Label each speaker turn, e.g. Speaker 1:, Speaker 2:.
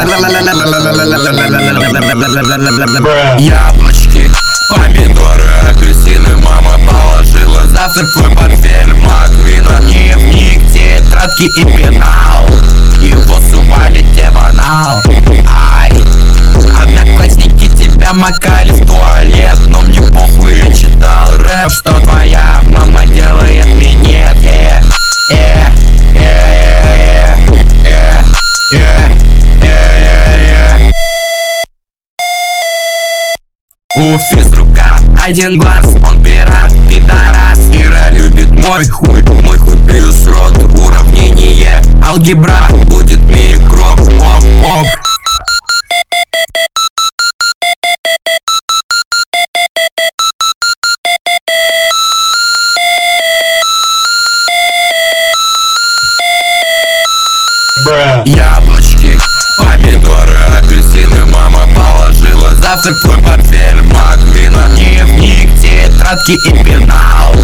Speaker 1: Яблочки, помидоры, апельсины мама положила. Завтрак в твой портфель, маквина, дневник, тетрадки и пенал. Его сували банал. Ай, одноклассники тебя макали в туалет, но мне похуй, я читал рэп, что твоя мама делает минет. У физрука один глаз, он пират, пидорас. Ира любит мой хуй плюс рот. Уравнение алгебра будет микроб. Оп. Яблочки, помидоры, апельсины мама положила. Завтрак в твой портфель, маквина, дневник, тетрадки и пенал.